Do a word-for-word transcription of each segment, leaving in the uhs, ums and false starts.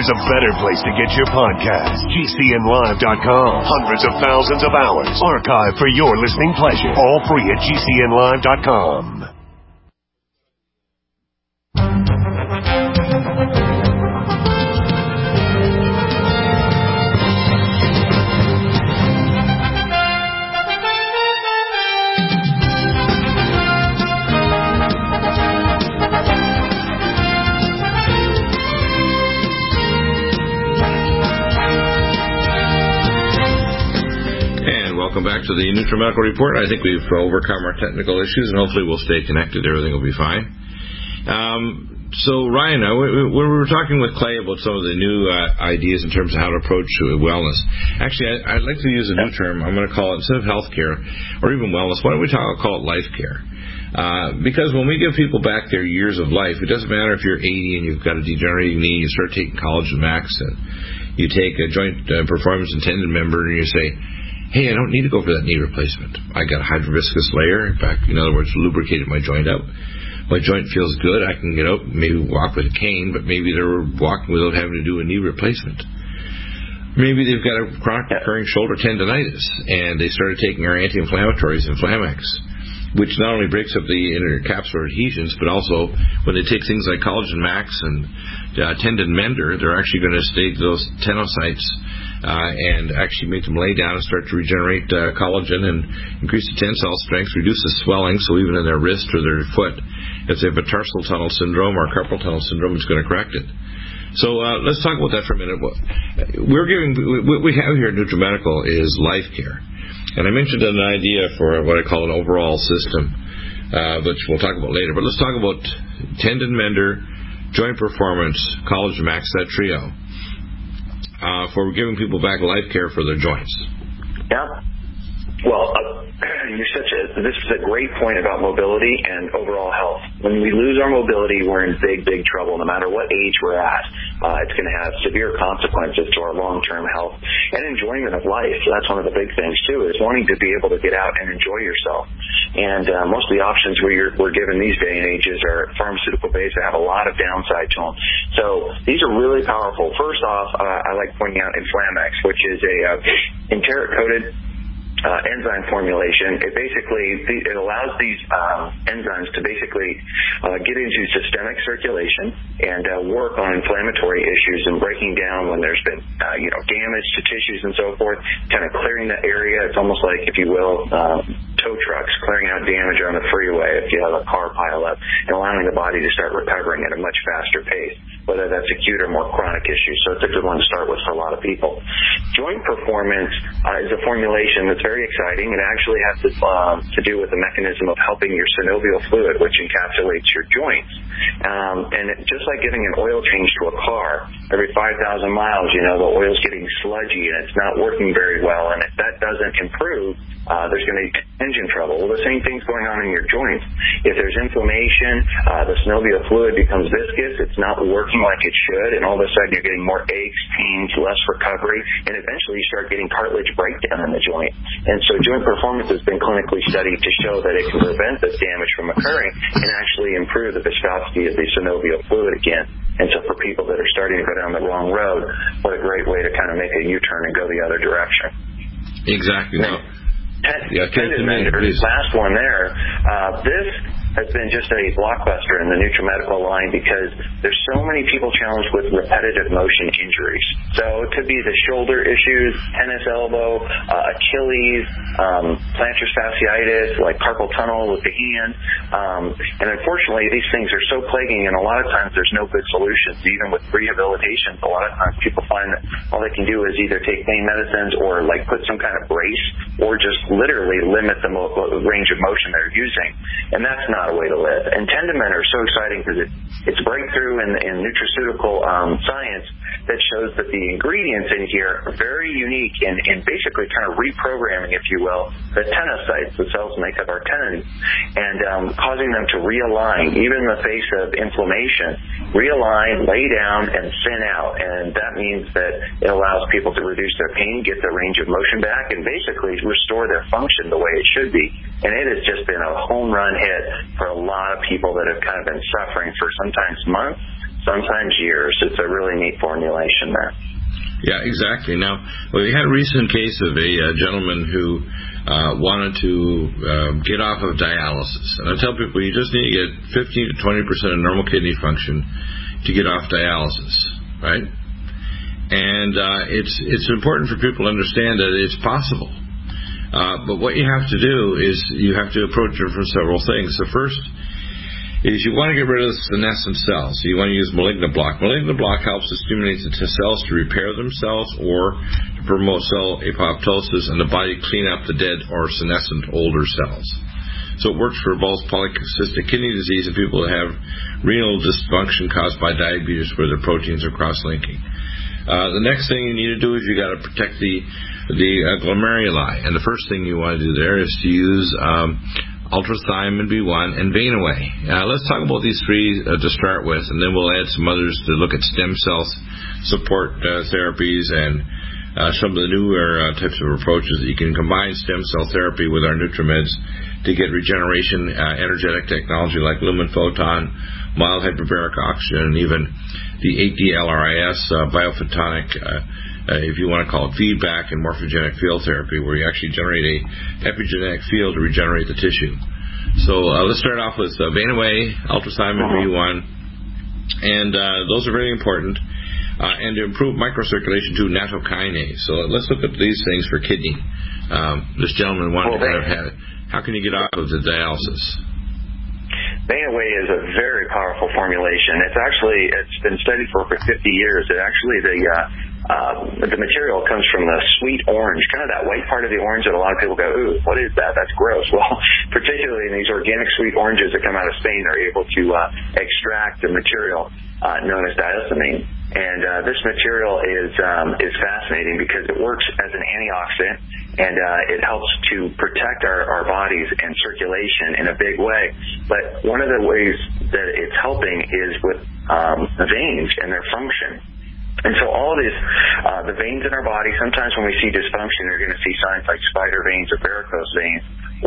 there's a better place to get your podcast. G C N live dot com. Hundreds of thousands of hours archived for your listening pleasure. All free at G C N live dot com. Welcome back to the NutriMedical Report. I think we've overcome our technical issues, and hopefully we'll stay connected. Everything will be fine. Um, so, Ryan, uh, we, we were talking with Clay about some of the new uh, ideas in terms of how to approach wellness. Actually, I, I'd like to use a new term. I'm going to call it, instead of healthcare or even wellness, why don't we talk, call it life care? Uh, because when we give people back their years of life, it doesn't matter if you're eighty and you've got a degenerating knee, you start taking Collagen Max, and you take a joint uh, performance and tendon member, and you say, hey, I don't need to go for that knee replacement. I got a hydrobiscus layer. In fact, in other words, lubricated my joint out. My joint feels good. I can get out, maybe walk with a cane, but maybe they're walking without having to do a knee replacement. Maybe they've got a chronic recurring shoulder tendonitis, and they started taking our anti-inflammatories, Inflamex, which not only breaks up the intercapsular adhesions, but also when they take things like Collagen Max and uh, Tendon Mender, they're actually going to state those tenocytes uh, and actually make them lay down and start to regenerate uh, collagen and increase the tensile strength, reduce the swelling, so even in their wrist or their foot, if they have a tarsal tunnel syndrome or carpal tunnel syndrome, it's going to correct it. So uh, let's talk about that for a minute. We're giving, what we have here at NutriMedical is life care. And I mentioned an idea for what I call an overall system, uh, which we'll talk about later. But let's talk about Tendon Mender, Joint Performance, Collagen Max, that trio, uh, for giving people back life care for their joints. Yeah. Well, uh, you're such a, this is a great point about mobility and overall health. When we lose our mobility, we're in big, big trouble. No matter what age we're at, uh, it's going to have severe consequences to our long-term health and enjoyment of life. So that's one of the big things, too, is wanting to be able to get out and enjoy yourself. And uh, most of the options we're, we're given these day and ages are pharmaceutical-based that have a lot of downside to them. So these are really powerful. First off, uh, I like pointing out Inflamex, which is a uh, enteric-coated Uh, enzyme formulation. It basically it allows these um, enzymes to basically uh, get into systemic circulation and uh, work on inflammatory issues and breaking down when there's been uh, you know damage to tissues and so forth, kind of clearing the area. It's almost like, if you will, um, tow trucks clearing out damage on the freeway if you have a car pile up, and allowing the body to start recovering at a much faster pace, whether that's acute or more chronic issues. So it's a good one to start with for a lot of people. Joint Performance uh, is a formulation that's very exciting. It actually has to, um, to do with the mechanism of helping your synovial fluid, which encapsulates your joints. Um, and it, just like getting an oil change to a car, every five thousand miles, you know, the oil's getting sludgy and it's not working very well. And if that doesn't improve, uh, there's going to be engine trouble. Well, the same thing's going on in your joints. If there's inflammation, uh, the synovial fluid becomes viscous. It's not working like it should, and all of a sudden you're getting more aches, pains, less recovery, and eventually you start getting cartilage breakdown in the joint. And so Joint Performance has been clinically studied to show that it can prevent this damage from occurring and actually improve the viscosity of the synovial fluid again. And so for people that are starting to go down the wrong road, what a great way to kind of make a U-turn and go the other direction. Exactly. Now, ten, yeah, Tendon Mender, last one there. Uh, this has been just a blockbuster in the NutriMedical line because there's so many people challenged with repetitive motion injuries. So it could be the shoulder issues, tennis elbow, uh, Achilles, um, plantar fasciitis, like carpal tunnel with the hand. Um, and unfortunately, these things are so plaguing, and a lot of times there's no good solutions. Even with rehabilitation, a lot of times people find that all they can do is either take pain medicines or like put some kind of brace or just literally limit the mo- range of motion they're using. And that's not a way to live. And Tendon Mender are so exciting because it, it's a breakthrough in, in nutraceutical um, science that shows that the ingredients in here are very unique in, in basically kind of reprogramming, if you will, the tenocytes, the cells make up our tendons, and um, causing them to realign, even in the face of inflammation, realign, lay down, and thin out. And that means that it allows people to reduce their pain, get their range of motion back, and basically restore their function the way it should be. And it has just been a home run hit for a lot of people that have kind of been suffering for sometimes months, sometimes years. It's a really neat formulation there. Yeah, exactly. Now, we had a recent case of a uh, gentleman who uh, wanted to uh, get off of dialysis. And I tell people you just need to get fifteen to twenty percent of normal kidney function to get off dialysis, right? And uh, it's it's important for people to understand that it's possible. Uh, but what you have to do is you have to approach it from several things. The first is you want to get rid of the senescent cells. So you want to use malignant block. Malignant block helps to stimulate the T cells to repair themselves or to promote cell apoptosis and the body clean up the dead or senescent older cells. So it works for both polycystic kidney disease and people that have renal dysfunction caused by diabetes where their proteins are cross-linking. Uh, the next thing you need to do is you got to protect the the uh, glomeruli, and the first thing you want to do there is to use um, ultrathiamine B one and Vein-Away. Uh, let's talk about these three uh, to start with, and then we'll add some others to look at stem cell support uh, therapies and uh, some of the newer uh, types of approaches that you can combine stem cell therapy with our NutriMeds to get regeneration, uh, energetic technology like Lumen Photon, mild hyperbaric oxygen, and even the eight D L R I S, uh, biophotonic, uh, uh, if you want to call it feedback and morphogenic field therapy, where you actually generate a epigenetic field to regenerate the tissue. So uh, let's start off with uh, Vein-Away, ultrathiamine B one, and uh, those are very important. Uh, and to improve microcirculation to nattokinase. So let's look at these things for kidney. Um, this gentleman wanted well, to kind of have it. How can you get off of the dialysis? Vein-Away is a very powerful formulation. It's actually, it's been studied for over fifty years. It actually, the uh, uh, the material comes from the sweet orange, kind of that white part of the orange that a lot of people go, ooh, what is that? That's gross. Well, particularly in these organic sweet oranges that come out of Spain, they're able to uh, extract the material uh, known as diostamine. And uh, this material is um, is fascinating because it works as an antioxidant, and uh, it helps to protect our, our bodies and circulation in a big way. But one of the ways that it's helping is with um, the veins and their function. And so all of these, uh, the veins in our body, sometimes when we see dysfunction, you're going to see signs like spider veins or varicose veins,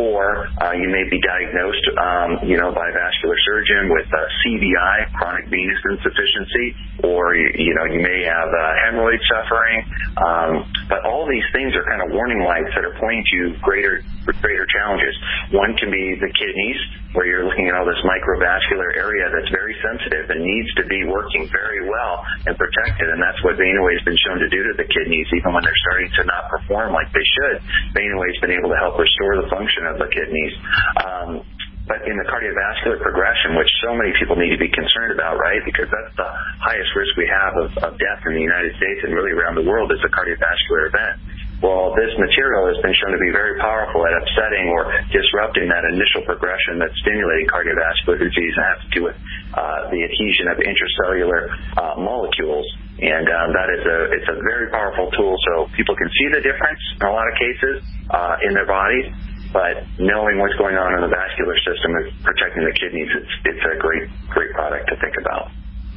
or uh, you may be diagnosed, um, you know, by a vascular surgeon with uh, C V I, chronic venous insufficiency, or, you, you know, you may have uh, hemorrhoid suffering. Um, but all these things are kind of warning lights that are pointing to greater greater challenges. One can be the kidneys, where you're looking at all this microvascular area that's very sensitive and needs to be working very well and protected, and that's what Vein-Away has been shown to do to the kidneys, even when they're starting to not perform like they should. Vein-Away has been able to help restore the function of the kidneys. Um, But in the cardiovascular progression, which so many people need to be concerned about, right, because that's the highest risk we have of, of death in the United States and really around the world is a cardiovascular event. Well, this material has been shown to be very powerful at upsetting or disrupting that initial progression that's stimulating cardiovascular disease, and has to do with uh, the adhesion of intracellular uh, molecules. And um, that is a it's a very powerful tool, so people can see the difference in a lot of cases uh, in their bodies. But knowing what's going on in the vascular system and protecting the kidneys, it's it's a great great product to think about.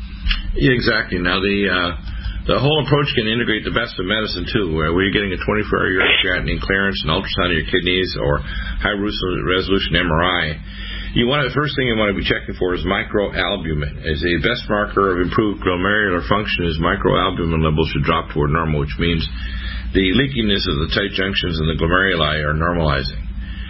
Yeah, exactly. Now the uh, the whole approach can integrate the best of medicine too, where you're getting a twenty-four hour urine creatinine clearance, an ultrasound of your kidneys, or high resolution M R I. You want the first thing you want to be checking for is microalbumin. As a best marker of improved glomerular function is microalbumin levels should drop toward normal, which means the leakiness of the tight junctions in the glomeruli are normalizing.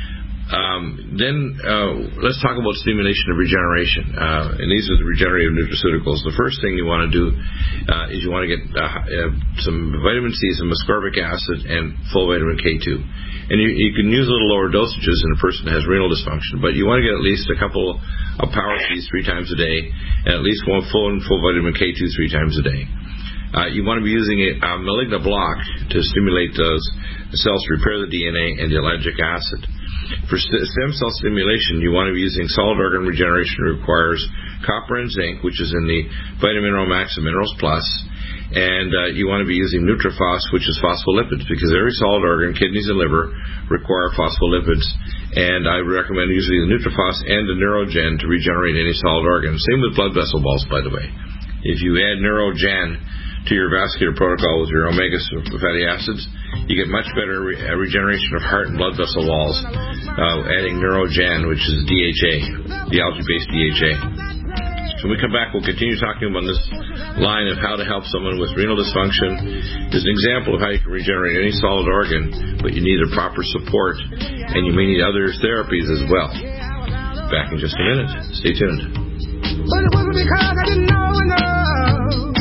Um, then uh, let's talk about stimulation of regeneration. Uh, and these are the regenerative nutraceuticals. The first thing you want to do uh, is you want to get uh, uh, some vitamin C, some ascorbic acid, and full vitamin K two. And you, you can use a little lower dosages in a person that has renal dysfunction, but you want to get at least a couple of power Cs three times a day, and at least one full and full vitamin K two three times a day. Uh, you want to be using a, a malignant block to stimulate those cells to repair the D N A and the ellagic acid. For st- stem cell stimulation, you want to be using solid organ regeneration that requires copper and zinc, which is in the Vitamineral Max and Minerals Plus. And uh, you want to be using Nutrifos, which is phospholipids, because every solid organ, kidneys and liver, require phospholipids. And I recommend using the Nutrifos and the Neurogen to regenerate any solid organ. Same with blood vessel walls, by the way. If you add Neurogen to your vascular protocol with your omega fatty acids, you get much better re- regeneration of heart and blood vessel walls uh, adding Neurogen, which is D H A, the algae-based D H A. next. When we come back, we'll continue talking about this line of how to help someone with renal dysfunction. There's an example of how you can regenerate any solid organ, but you need a proper support, and you may need other therapies as well. Back in just a minute. Stay tuned. But it wasn't because I didn't know enough.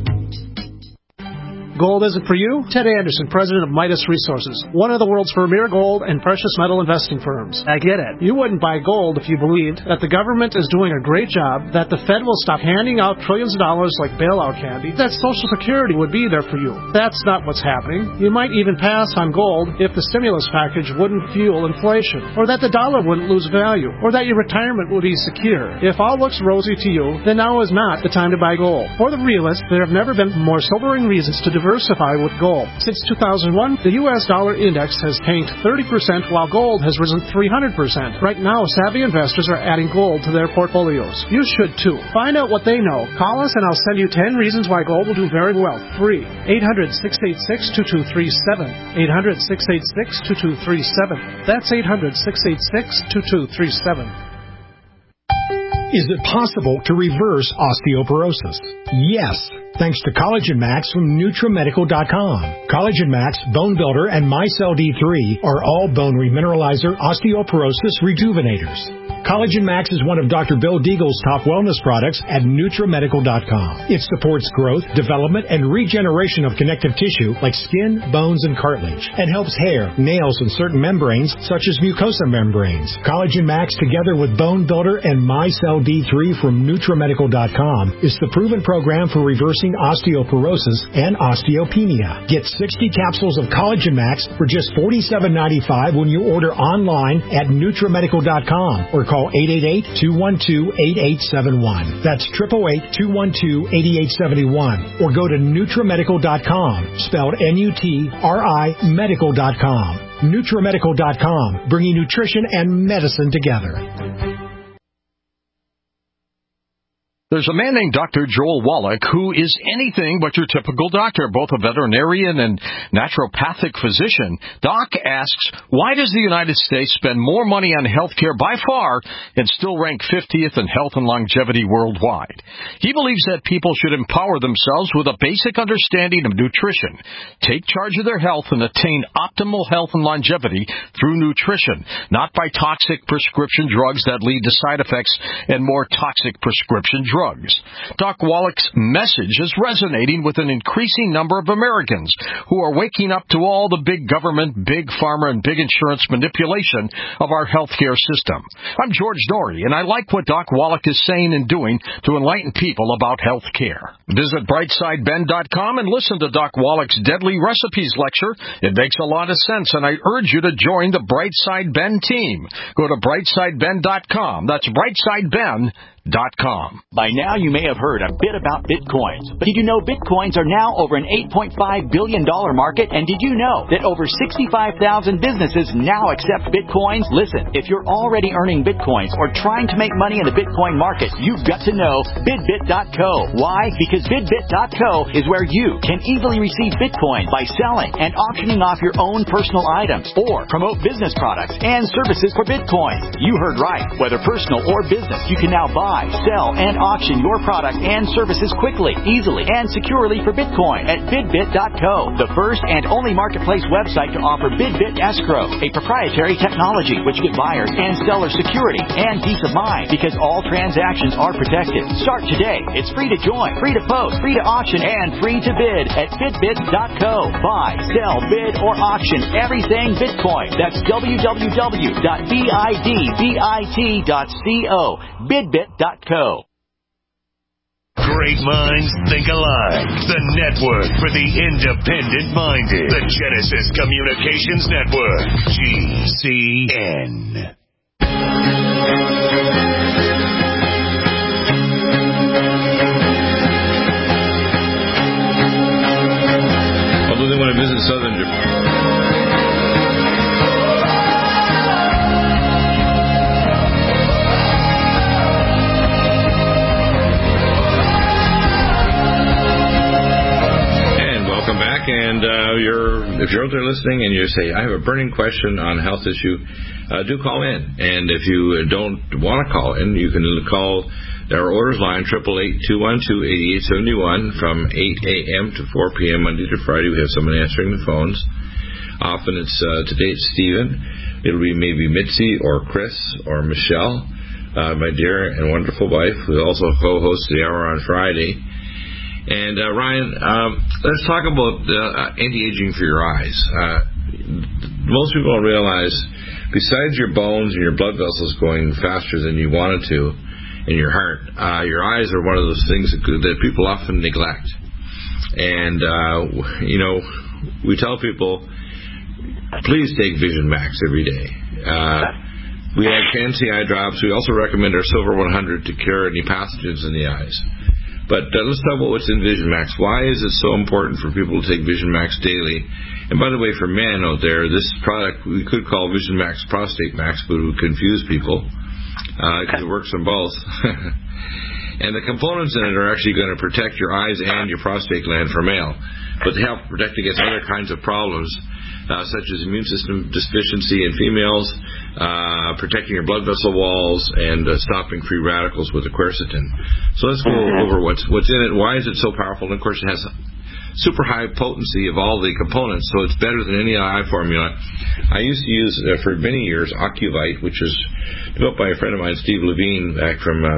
Gold isn't for you? Ted Anderson, president of Midas Resources, one of the world's premier gold and precious metal investing firms. I get it. You wouldn't buy gold if you believed that the government is doing a great job, that the Fed will stop handing out trillions of dollars like bailout candy, that Social Security would be there for you. That's not what's happening. You might even pass on gold if the stimulus package wouldn't fuel inflation, or that the dollar wouldn't lose value, or that your retirement would be secure. If all looks rosy to you, then now is not the time to buy gold. For the realist, there have never been more sobering reasons to diversify with gold. Since two thousand one, the U S dollar index has tanked thirty percent while gold has risen three hundred percent. Right now, savvy investors are adding gold to their portfolios. You should too. Find out what they know. Call us and I'll send you ten reasons why gold will do very well. Free. eight hundred, six eight six, two two three seven. eight hundred, six eight six, two two three seven. That's eight hundred, six eight six, two two three seven. Is it possible to reverse osteoporosis? Yes, thanks to Collagen Max from NutriMedical dot com. Collagen Max, Bone Builder, and MyCell D three are all bone remineralizer osteoporosis rejuvenators. Collagen Max is one of Doctor Bill Deagle's top wellness products at NutriMedical dot com. It supports growth, development, and regeneration of connective tissue like skin, bones, and cartilage, and helps hair, nails, and certain membranes such as mucosa membranes. Collagen Max, together with Bone Builder and MyCell D three from NutriMedical dot com, is the proven program for reversing osteoporosis and osteopenia. Get sixty capsules of Collagen Max for just forty-seven ninety-five when you order online at NutriMedical dot com or call eight eight eight, two one two, eight eight seven one. That's eight eight eight, two one two, eight eight seven one. Or go to NutriMedical dot com, spelled N U T R I medical dot com. NutriMedical dot com, bringing nutrition and medicine together. There's a man named Doctor Joel Wallach who is anything but your typical doctor, both a veterinarian and naturopathic physician. Doc asks, why does the United States spend more money on health care by far and still rank fiftieth in health and longevity worldwide? He believes that people should empower themselves with a basic understanding of nutrition, take charge of their health, and attain optimal health and longevity through nutrition, not by toxic prescription drugs that lead to side effects and more toxic prescription drugs. Drugs. Doc Wallach's message is resonating with an increasing number of Americans who are waking up to all the big government, big pharma, and big insurance manipulation of our healthcare system. I'm George Norrie, and I like what Doc Wallach is saying and doing to enlighten people about health care. Visit brightside ben dot com and listen to Doc Wallach's Deadly Recipes lecture. It makes a lot of sense, and I urge you to join the Brightside Ben team. Go to brightside ben dot com. That's brightside ben dot com. By now, you may have heard a bit about Bitcoins. But did you know Bitcoins are now over an eight point five billion dollars market? And did you know that over sixty-five thousand businesses now accept Bitcoins? Listen, if you're already earning Bitcoins or trying to make money in the Bitcoin market, you've got to know bidbit dot co. Why? Because bidbit dot co is where you can easily receive Bitcoin by selling and auctioning off your own personal items or promote business products and services for Bitcoin. You heard right. Whether personal or business, you can now buy, sell, and auction your product and services quickly, easily, and securely for Bitcoin at bidbit dot co, the first and only marketplace website to offer BidBit Escrow, a proprietary technology which gives buyers and sellers security and peace of mind because all transactions are protected. Start today. It's free to join, free to post, free to auction, and free to bid at bidbit dot co. Buy, sell, bid, or auction everything Bitcoin. That's w w w dot bidbit dot co. bidbit dot co. Great minds think alike. The network for the independent-minded. The Genesis Communications Network. G C N. Although they want to visit southern Japan. And uh, you're, if you're out there listening and you say, I have a burning question on a health issue, uh, do call in. And if you don't want to call in, you can call Our orders line, eight eight eight, two one two, eight eight seven one, from eight a.m. to four p.m. Monday to Friday. We have someone answering the phones. Often it's, uh, today it's Stephen. It'll be maybe Mitzi or Chris or Michelle, uh, my dear and wonderful wife, who also co-hosts the hour on Friday. And, uh, Ryan, um, let's talk about uh, anti-aging for your eyes. Uh, most people don't realize, besides your bones and your blood vessels going faster than you wanted to, in your heart, uh, your eyes are one of those things that, that people often neglect. And, uh, you know, we tell people, please take Vision Max every day. Uh, we have Can-C eye drops. We also recommend our Silver one hundred to cure any pathogens in the eyes. But uh, let's talk about what's in Vision Max. Why is it so important for people to take Vision Max daily? And by the way, for men out there, this product we could call Vision Max Prostate Max, but it would confuse people. Because uh, it works on both. And the components in it are actually going to protect your eyes and your prostate gland for male, but they help protect against other kinds of problems, uh, such as immune system deficiency in females, uh, protecting your blood vessel walls, and uh, stopping free radicals with the quercetin. So let's go over what's what's in it. Why is it so powerful? And of course, it has super high potency of all the components, so it's better than any eye formula. I used to use, uh, for many years, Ocuvite, which is developed by a friend of mine, Steve Levine, back from um,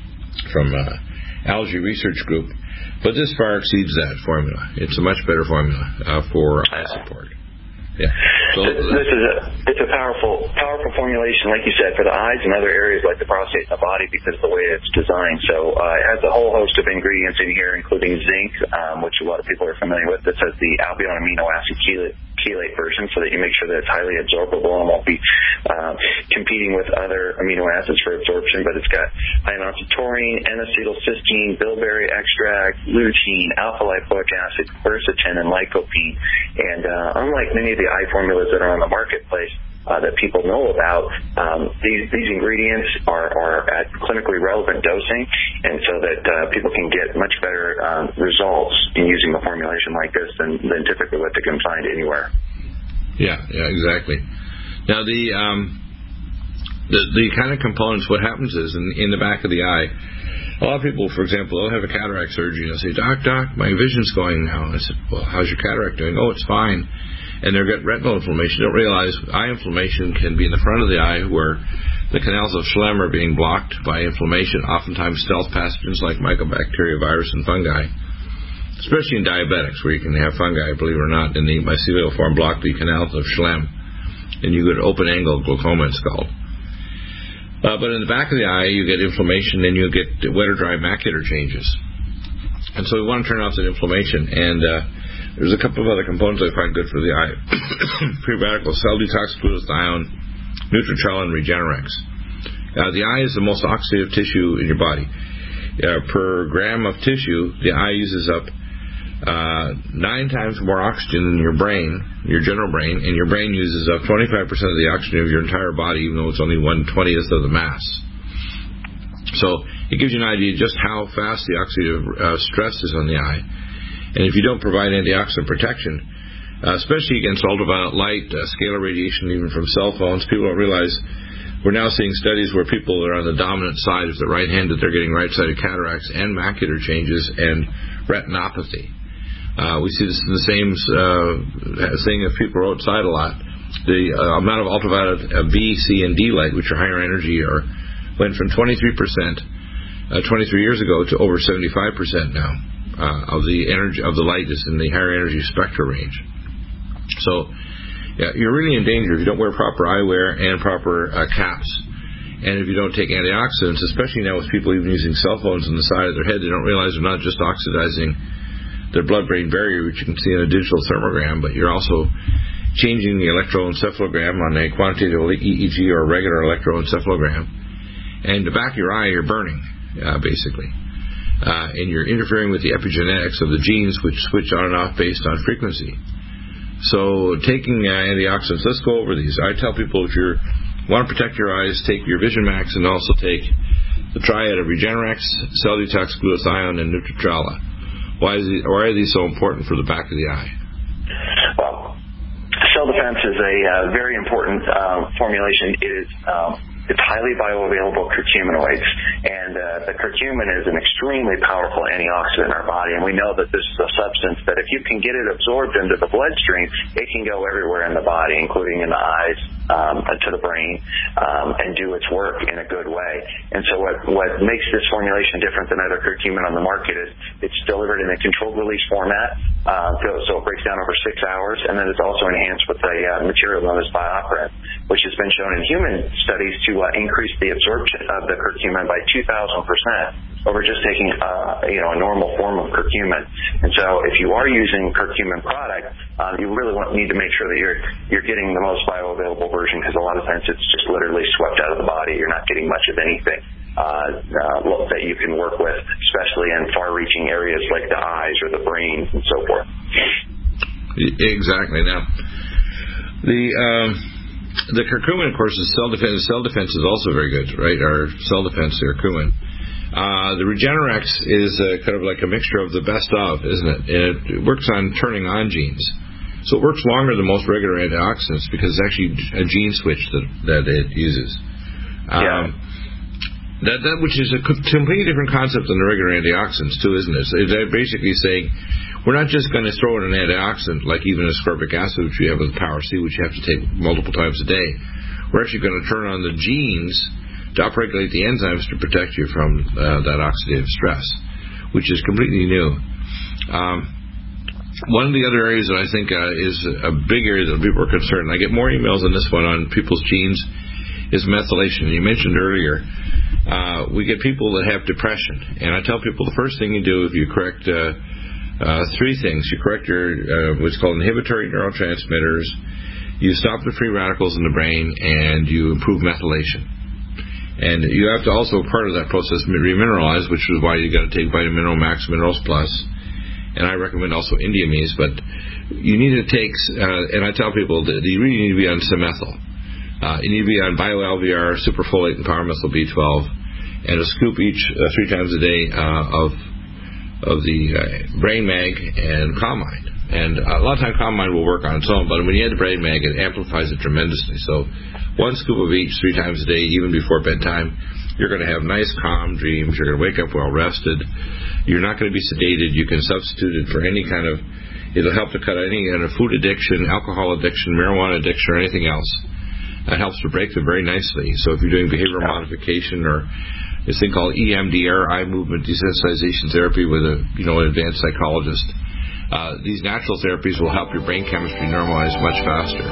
from uh, Algae Research Group. But this far exceeds that formula. It's a much better formula uh, for eye support. Yeah. So this is a it's a powerful powerful formulation, like you said, for the eyes and other areas like the prostate and the body because of the way it's designed. So uh, it has a whole host of ingredients in here, including zinc, um, which a lot of people are familiar with. This has the albion amino acid chelate, chelate version, so that you make sure that it's highly absorbable and won't be uh, competing with other amino acids for absorption. But it's got ionoxide taurine, N-acetylcysteine, bilberry extract, lutein, alpha-lipoic acid, quercetin, and lycopene. And uh, unlike many of the eye formulas that are on the marketplace uh, that people know about, um, these these ingredients are, are at clinically relevant dosing, and so that uh, people can get much better um, results in using a formulation like this than, than typically what they can find anywhere. Yeah, yeah, exactly. Now the um, the the kind of components, what happens is in, in the back of the eye, a lot of people, for example, they'll have a cataract surgery and they'll say, Doc, Doc, my vision's going now. And I said, well, how's your cataract doing? Oh, it's fine. And they'll get retinal inflammation. They don't realize eye inflammation can be in the front of the eye where the canals of Schlemm are being blocked by inflammation, oftentimes stealth pathogens like mycobacteria, virus, and fungi, especially in diabetics where you can have fungi, believe it or not, in the mycelial form block the canals of Schlemm, and you get open-angle glaucoma, it's called. Uh, but in the back of the eye, you get inflammation, and you get wet or dry macular changes. And so we want to turn off that inflammation. And uh, there's a couple of other components I find good for the eye. Free radicals, cell detox, glutathione, Nutritrel, and Regenerex. Uh, the eye is the most oxidative tissue in your body. Uh, per gram of tissue, the eye uses up uh, nine times more oxygen than your brain, your general brain, and your brain uses up twenty-five percent of the oxygen of your entire body, even though it's only one twentieth of the mass. So it gives you an idea just how fast the oxidative uh, stress is on the eye. And if you don't provide antioxidant protection, uh, especially against ultraviolet light, uh, scalar radiation, even from cell phones, people don't realize we're now seeing studies where people that are on the dominant side, if they're right-handed, they're getting right-sided cataracts and macular changes and retinopathy. Uh, we see this in the same uh, thing if people are outside a lot. The uh, amount of ultraviolet uh, B, C, and D light, which are higher energy, are went from twenty-three percent uh, twenty-three years ago to over seventy-five percent now uh, of the energy of the light is in the higher energy spectra range. So, yeah, you're really in danger if you don't wear proper eyewear and proper uh, caps. And if you don't take antioxidants, especially now with people even using cell phones on the side of their head, they don't realize they're not just oxidizing their blood-brain barrier, which you can see in a digital thermogram, but you're also changing the electroencephalogram on a quantitative E E G or a regular electroencephalogram. And the back of your eye, you're burning, uh, basically. Uh, and you're interfering with the epigenetics of the genes, which switch on and off based on frequency. So taking uh, antioxidants, let's go over these. I tell people if you want to protect your eyes, take your Vision Max and also take the triad of Regenerex, Cell Detox, Glutathione, and Nutritrella. Why, is it, why are these so important for the back of the eye? Well, cell defense is a uh, very important uh, formulation. It is um, It's highly bioavailable curcuminoids, and uh, the curcumin is an extremely powerful antioxidant in our body, and we know that this is a substance that if you can get it absorbed into the bloodstream, it can go everywhere in the body, including in the eyes, um, to the brain, um, and do its work in a good way. And so what, what makes this formulation different than other curcumin on the market is it's delivered in a controlled release format, uh, so, so it breaks down over six hours, and then it's also enhanced with a uh, material known as BioPerine, which has been shown in human studies to uh, increase the absorption of the curcumin by two thousand percent over just taking uh, you know, a normal form of curcumin. And so if you are using curcumin product, um, you really want, need to make sure that you're you're getting the most bioavailable version, because a lot of times it's just literally swept out of the body. You're not getting much of anything uh, uh, that you can work with, especially in far-reaching areas like the eyes or the brain and so forth. Exactly. Now, the um, the curcumin, of course, is cell defense. Cell defense is also very good, right? Our cell defense, the curcumin. Uh, the Regenerex is uh, kind of like a mixture of the best of, isn't it? It, it works on turning on genes. So it works longer than most regular antioxidants because it's actually a gene switch that, that it uses. Um, yeah. That, that which is a completely different concept than the regular antioxidants, too, isn't it? So they're basically saying we're not just going to throw in an antioxidant like even ascorbic acid, which we have with Power C, which you have to take multiple times a day. We're actually going to turn on the genes to upregulate the enzymes to protect you from uh, that oxidative stress, which is completely new. Um, one of the other areas that I think uh, is a big area that people are concerned, I get more emails on this one on people's genes, is methylation. You mentioned earlier, uh, we get people that have depression, and I tell people the first thing you do is you correct uh, uh, three things. You correct your uh, what's called inhibitory neurotransmitters, you stop the free radicals in the brain, and you improve methylation. And you have to also, part of that process, remineralize, which is why you got to take Vitamin Mineral Max Minerals Plus. And I recommend also Indiamese, but you need to take, uh, and I tell people that you really need to be on Simethyl. Uh, you need to be on Bio-L V R, Superfolate, and Power Methyl B twelve, and a scoop each uh, three times a day uh, of of the uh, Brain Mag and Calmine. And a lot of times Calmine will work on its own, but when you add the Brain Mag, it amplifies it tremendously. So one scoop of each three times a day, even before bedtime, you're going to have nice, calm dreams. You're going to wake up well rested. You're not going to be sedated. You can substitute it for any kind of, it'll help to cut any kind of food addiction, alcohol addiction, marijuana addiction, or anything else. That helps to break them very nicely. So if you're doing behavioral modification or this thing called E M D R, eye movement desensitization therapy with a, you know, an advanced psychologist, uh, these natural therapies will help your brain chemistry normalize much faster.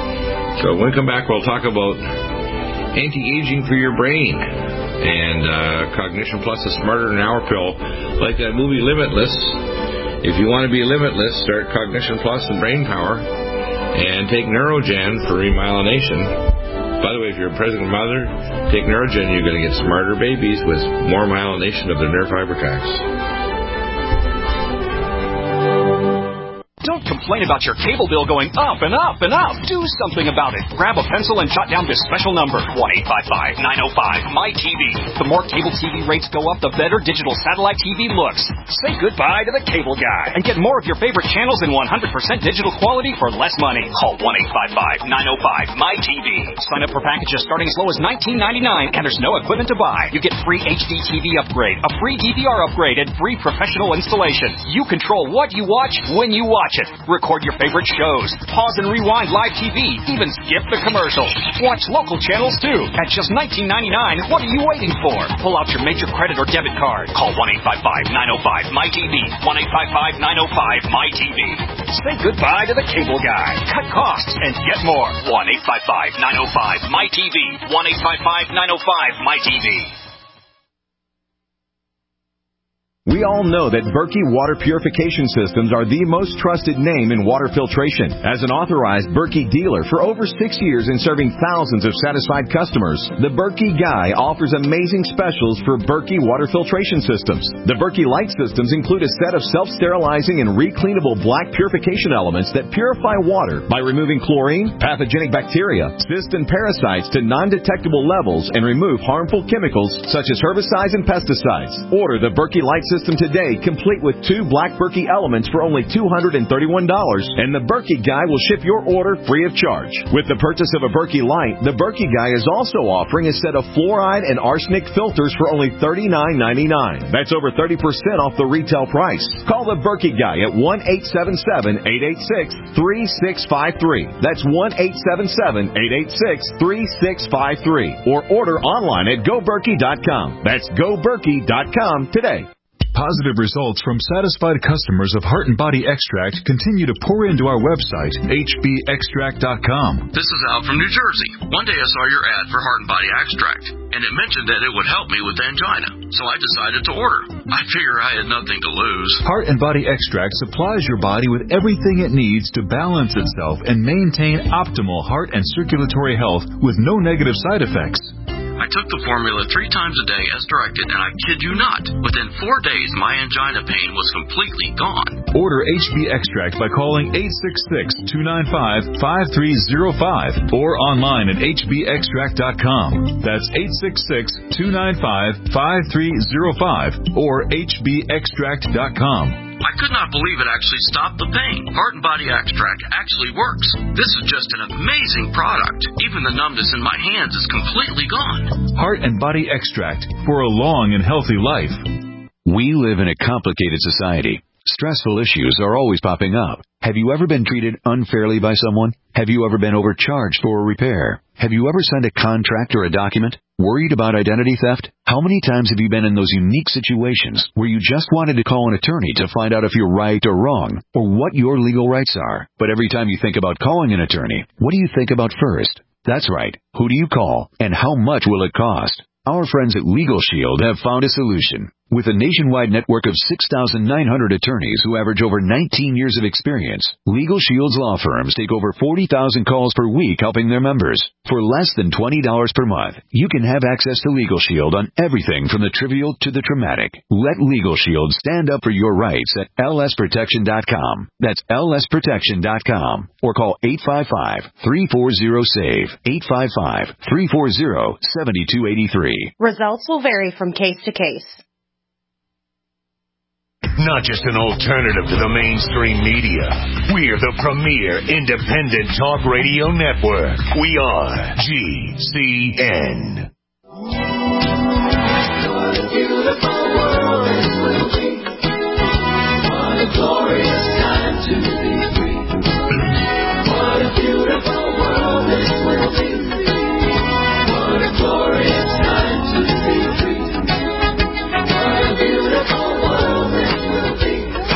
So when we come back, we'll talk about anti-aging for your brain and uh, Cognition Plus, a smarter than hour pill, like that movie Limitless. If you want to be limitless, start Cognition Plus and Brain Power and take Neurogen for remyelination. By the way, if you're a pregnant mother, take Neurogen, you're going to get smarter babies with more myelination of the nerve fiber tracts. Don't complain about your cable bill going up and up and up. Do something about it. Grab a pencil and jot down this special number, one eight five five, nine oh five, M Y T V. The more cable T V rates go up, the better digital satellite T V looks. Say goodbye to the cable guy and get more of your favorite channels in one hundred percent digital quality for less money. Call one eight five five, nine oh five, M Y T V. Sign up for packages starting as low as nineteen ninety-nine, and there's no equipment to buy. You get free H D T V upgrade, a free D V R upgrade, and free professional installation. You control what you watch when you watch it. Record your favorite shows, pause and rewind live T V, even skip the commercials. Watch local channels too. At just nineteen ninety-nine, what are you waiting for? Pull out your major credit or debit card. Call one eight five five, nine oh five, M Y T V. one eight five five, nine oh five, M Y T V. Say goodbye to the cable guy. Cut costs and get more. one eight five five, nine oh five, M Y T V. one eight five five, nine oh five, M Y T V. We all know that Berkey Water Purification Systems are the most trusted name in water filtration. As an authorized Berkey dealer for over six years and serving thousands of satisfied customers, the Berkey Guy offers amazing specials for Berkey Water Filtration Systems. The Berkey Light Systems include a set of self-sterilizing and recleanable black purification elements that purify water by removing chlorine, pathogenic bacteria, cysts, and parasites to non-detectable levels and remove harmful chemicals such as herbicides and pesticides. Order the Berkey Light system today, complete with two Black Berkey elements for only two hundred thirty-one dollars, and the Berkey Guy will ship your order free of charge. With the purchase of a Berkey Light, the Berkey Guy is also offering a set of fluoride and arsenic filters for only thirty-nine ninety-nine. That's over thirty percent off the retail price. Call the Berkey Guy at one eight seven seven, eight eight six, three six five three. That's one eight seven seven, eight eight six, three six five three. Or order online at go berkey dot com. That's go berkey dot com today. Positive results from satisfied customers of Heart and Body Extract continue to pour into our website, h b extract dot com. This is Al from New Jersey. One day I saw your ad for Heart and Body Extract, and it mentioned that it would help me with angina, so I decided to order. I figure I had nothing to lose. Heart and Body Extract supplies your body with everything it needs to balance itself and maintain optimal heart and circulatory health with no negative side effects. I took the formula three times a day as directed, and I kid you not, within four days my angina pain was completely gone. Order H B Extract by calling eight six six, two nine five, five three zero five or online at h b extract dot com. That's eight six six, two nine five, five three zero five or h b extract dot com. I could not believe it actually stopped the pain. Heart and Body Extract actually works. This is just an amazing product. Even the numbness in my hands is completely gone. Heart and Body Extract for a long and healthy life. We live in a complicated society. Stressful issues are always popping up. Have you ever been treated unfairly by someone? Have you ever been overcharged for a repair? Have you ever signed a contract or a document? Worried about identity theft? How many times have you been in those unique situations where you just wanted to call an attorney to find out if you're right or wrong, or what your legal rights are? But every time you think about calling an attorney, what do you think about first? That's right. Who do you call, and how much will it cost? Our friends at Legal Shield have found a solution. With a nationwide network of six thousand nine hundred attorneys who average over nineteen years of experience, Legal Shield's law firms take over forty thousand calls per week helping their members. For less than twenty dollars per month, you can have access to Legal Shield on everything from the trivial to the traumatic. Let Legal Shield stand up for your rights at l s protection dot com. That's l s protection dot com. Or call eight five five, three four zero, S A V E, eight five five, three four zero, seven two eight three. Results will vary from case to case. Not just an alternative to the mainstream media. We're the premier independent talk radio network. We are G C N. What a beautiful world this will be. What a glorious time to be free. What a beautiful world this will be. What a glorious time to be free. What a beautiful world this will be.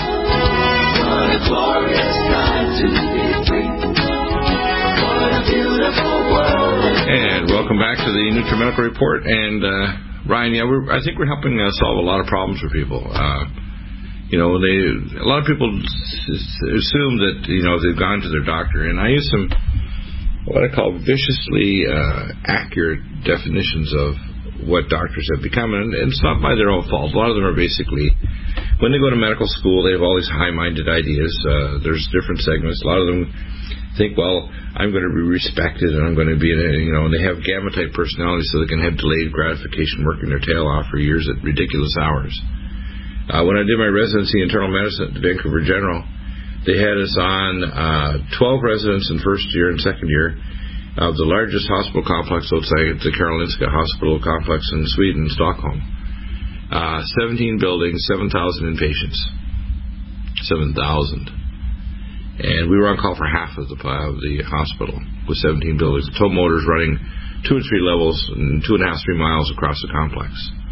What a glorious time to be free. What a beautiful world. And welcome back to the NutriMedical Report. And uh, Ryan, yeah, we're, I think we're helping uh, solve a lot of problems for people. Uh, you know, they a lot of people s- assume that you know they've gone to their doctor, and I use some what I call viciously uh, accurate definitions of what doctors have become, and it's not by their own fault. A lot of them are basically, when they go to medical school, they have all these high-minded ideas. Uh, there's different segments. A lot of them think, well, I'm going to be respected, and I'm going to be, you know, and they have gamma-type personalities, so they can have delayed gratification, working their tail off for years at ridiculous hours. Uh, when I did my residency in internal medicine at Vancouver General, they had us on uh, twelve residents in first year and second year of the largest hospital complex outside the Karolinska Hospital complex in Sweden, Stockholm. Uh, seventeen buildings, seven thousand inpatients. seven thousand. And we were on call for half of the, uh, the hospital with seventeen buildings. Tow motors running two or three levels and two and a half, three miles across the complex.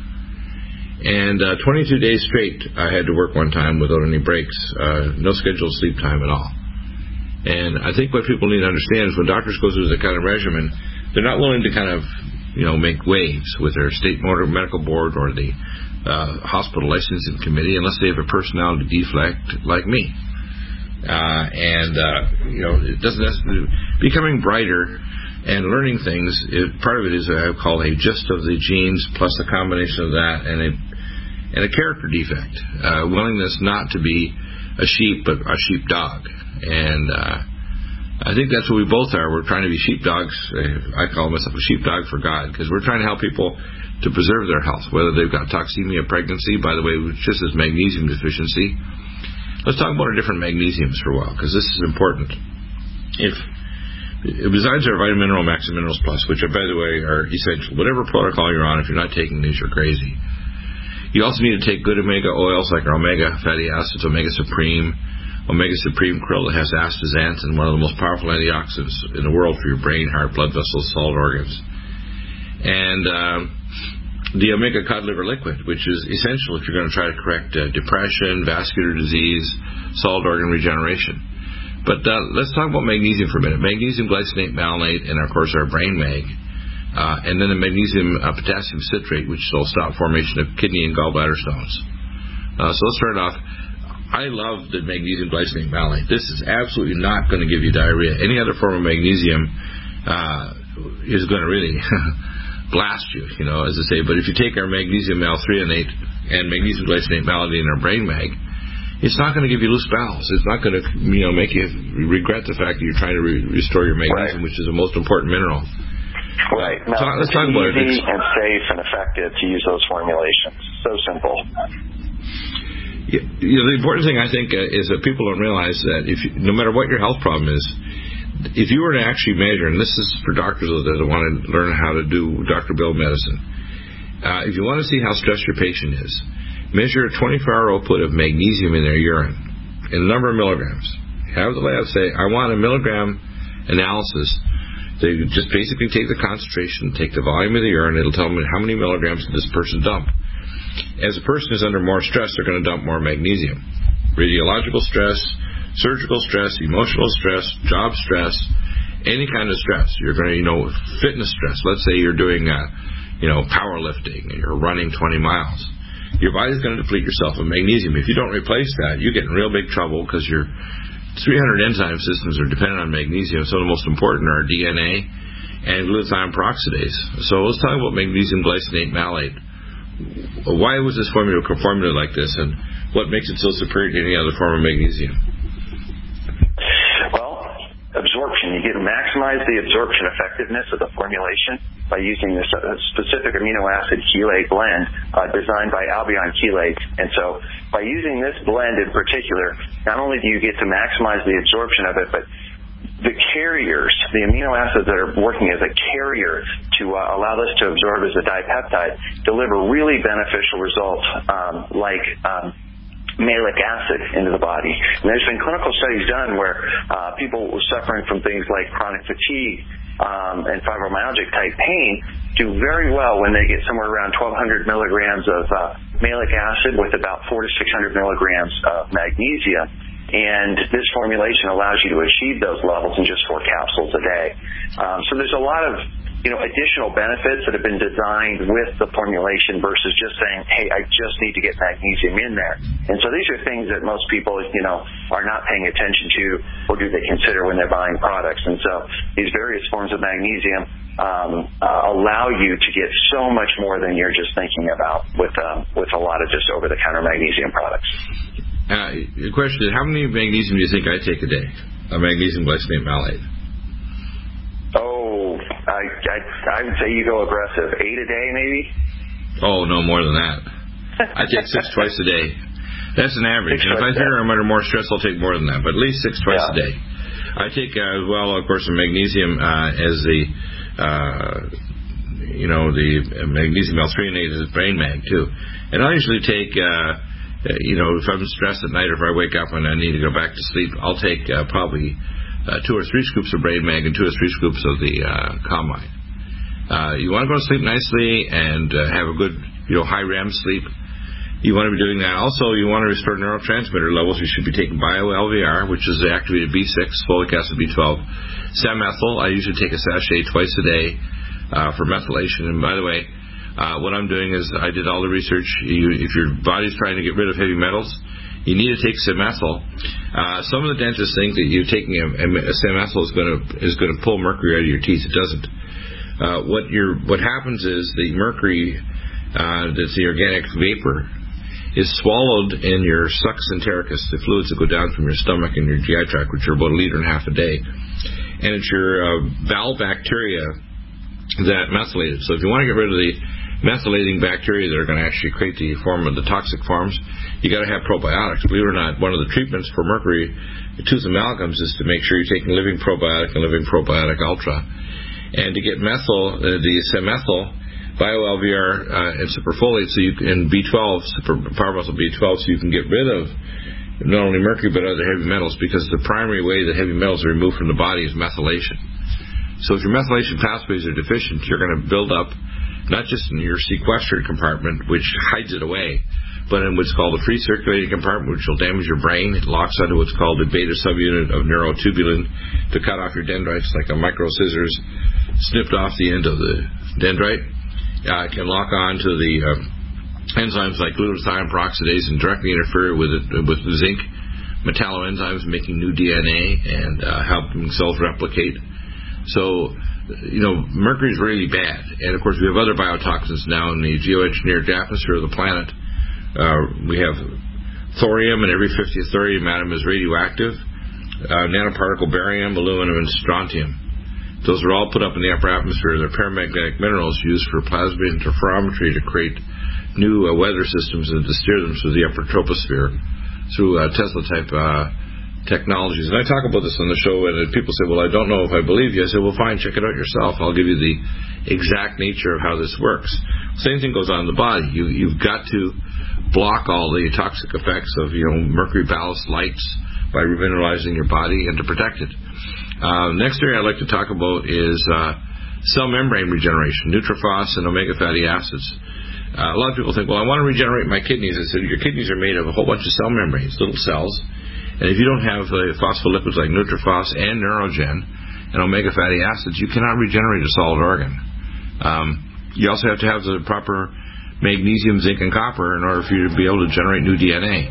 And uh, twenty-two days straight, I had to work one time without any breaks, uh, no scheduled sleep time at all. And I think what people need to understand is when doctors go through the kind of regimen, they're not willing to kind of, you know, make waves with their state motor medical board or the uh, hospital licensing committee unless they have a personality defect like me. Uh, and, uh, you know, it doesn't necessarily, becoming brighter and learning things, it, part of it is what I call a gist of the genes plus a combination of that and a, and a character defect, uh, willingness not to be a sheep, but a sheepdog. And uh, I think that's what we both are. We're trying to be sheepdogs. I call myself a sheepdog for God, because we're trying to help people to preserve their health, whether they've got toxemia pregnancy, by the way, which just is magnesium deficiency. Let's talk about our different magnesiums for a while, because this is important. If Besides our Vitamin Mineral Max and Minerals Plus, which, are, by the way, are essential, whatever protocol you're on, if you're not taking these, you're crazy. You also need to take good omega oils like our omega fatty acids, Omega Supreme, Omega Supreme Krill that has astaxanthin, one of the most powerful antioxidants in the world for your brain, heart, blood vessels, solid organs. And uh, the Omega Cod Liver Liquid, which is essential if you're going to try to correct uh, depression, vascular disease, solid organ regeneration. But uh, let's talk about magnesium for a minute. Magnesium glycinate malonate, and of course our brain mag, uh, and then the magnesium uh, potassium citrate, which will stop formation of kidney and gallbladder stones. Uh, so let's start off. I love the magnesium glycinate malonate. This is absolutely not going to give you diarrhea. Any other form of magnesium uh, is going to really blast you, you know, as I say. But if you take our magnesium malthreonate and magnesium glycinate malonate in our brain mag, it's not going to give you loose bowels. It's not going to, you know, make you regret the fact that you're trying to re- restore your magnesium, right, which is the most important mineral. Right. Now, so, let's it's talk about easy it. and safe and effective to use those formulations. So simple. Yeah, you know, the important thing, I think, uh, is that people don't realize that if you, no matter what your health problem is, if you were to actually measure, and this is for doctors that want to learn how to do Doctor Bill medicine, uh, if you want to see how stressed your patient is, measure a twenty-four hour output of magnesium in their urine in a number of milligrams. Have the lab say, I want a milligram analysis. They just basically take the concentration, take the volume of the urine. It'll tell them how many milligrams did this person dump. As a person is under more stress, they're going to dump more magnesium. Radiological stress, surgical stress, emotional stress, job stress, any kind of stress. You're going to, you know, fitness stress. Let's say you're doing, uh, you know, powerlifting and you're running twenty miles. Your body's going to deplete yourself of magnesium. If you don't replace that, you get in real big trouble because your three hundred enzyme systems are dependent on magnesium. Some of the most important are D N A and glutathione peroxidase. So let's talk about magnesium glycinate malate. Why was this formula formulated like this, and what makes it so superior to any other form of magnesium? Well, absorption. You get maximize the absorption effectiveness of the formulation by using this uh, specific amino acid chelate blend uh, designed by Albion Chelate. And so by using this blend in particular, not only do you get to maximize the absorption of it, but the carriers, the amino acids that are working as a carrier to uh, allow this to absorb as a dipeptide, deliver really beneficial results um, like um, malic acid into the body. And there's been clinical studies done where uh, people suffering from things like chronic fatigue um, and fibromyalgic type pain do very well when they get somewhere around twelve hundred milligrams of uh, malic acid with about four to six hundred milligrams of magnesium. And this formulation allows you to achieve those levels in just four capsules a day. Um, so there's a lot of, you know, additional benefits that have been designed with the formulation versus just saying, hey, I just need to get magnesium in there. And so these are things that most people, you know, are not paying attention to, or do they consider when they're buying products. And so these various forms of magnesium um, uh, allow you to get so much more than you're just thinking about with um, with a lot of just over-the-counter magnesium products. Uh, the question is, how many magnesium do you think I take a day? A magnesium glycinate malate. Oh, I, I I would say you go aggressive. Eight a day, maybe? Oh, no, more than that. I take six twice a day. That's an average. Six and if I figure I'm under more stress, I'll take more than that, but at least six twice yeah. a day. I take, uh, as well, of course, some magnesium uh, as the, uh, you know, the magnesium malthreonate as brain mag, too. And I usually take... Uh, Uh, you know, if I'm stressed at night or if I wake up and I need to go back to sleep, I'll take uh, probably uh, two or three scoops of brain mag and two or three scoops of the uh, Combine. Uh, you want to go to sleep nicely and uh, have a good, you know, high R E M sleep. You want to be doing that. Also, you want to restore neurotransmitter levels. You should be taking Bio-L V R, which is the activated B six, folic acid B twelve. Samethyl, I usually take a sachet twice a day uh, for methylation. And by the way, Uh, what I'm doing is I did all the research. You, if your body's trying to get rid of heavy metals, you need to take Samethyl. Uh, some of the dentists think that you taking a, a Samethyl is going to is going to pull mercury out of your teeth. It doesn't. Uh, what your what happens is the mercury, uh, that's the organic vapor, is swallowed in your sucus entericus, the fluids that go down from your stomach and your G I tract, which are about a liter and a half a day, and it's your uh, bowel bacteria that methylated. So if you want to get rid of the methylating bacteria that are going to actually create the form of the toxic forms, you got to have probiotics. Believe it or not, one of the treatments for mercury tooth amalgams is to make sure you're taking living probiotic and living probiotic ultra. And to get methyl, uh, the methyl, bio-L V R, uh, and superfolate, so you can, and B twelve, super power muscle B twelve, so you can get rid of not only mercury but other heavy metals, because the primary way that heavy metals are removed from the body is methylation. So if your methylation pathways are deficient, you're going to build up not just in your sequestered compartment, which hides it away, but in what's called the free circulating compartment, which will damage your brain. It locks onto what's called the beta subunit of neurotubulin to cut off your dendrites like a micro scissors snipped off the end of the dendrite. Uh, it can lock on to the uh, enzymes like glutathione peroxidase and directly interfere with it, with the zinc metalloenzymes, making new D N A and uh, helping cells replicate. So, you know, mercury is really bad. And, of course, we have other biotoxins now in the geoengineered atmosphere of the planet. Uh, we have thorium, and every fiftieth thorium atom is radioactive. Uh, nanoparticle barium, aluminum, and strontium. Those are all put up in the upper atmosphere. They're paramagnetic minerals used for plasma interferometry to create new uh, weather systems and to steer them through the upper troposphere through uh, Tesla-type uh, technologies. And I talk about this on the show, and people say, well, I don't know if I believe you. I say, well, fine, check it out yourself. I'll give you the exact nature of how this works. Same thing goes on in the body. You, you've got to block all the toxic effects of, you know, mercury ballast lights by remineralizing your body and to protect it. Uh, next area I'd like to talk about is uh, cell membrane regeneration, Nutrifos and omega fatty acids. Uh, a lot of people think, well, I want to regenerate my kidneys. I said, your kidneys are made of a whole bunch of cell membranes, little cells. And if you don't have uh, phospholipids like Nutrifos and Neurogen and omega fatty acids, you cannot regenerate a solid organ. Um, you also have to have the proper magnesium, zinc, and copper in order for you to be able to generate new D N A.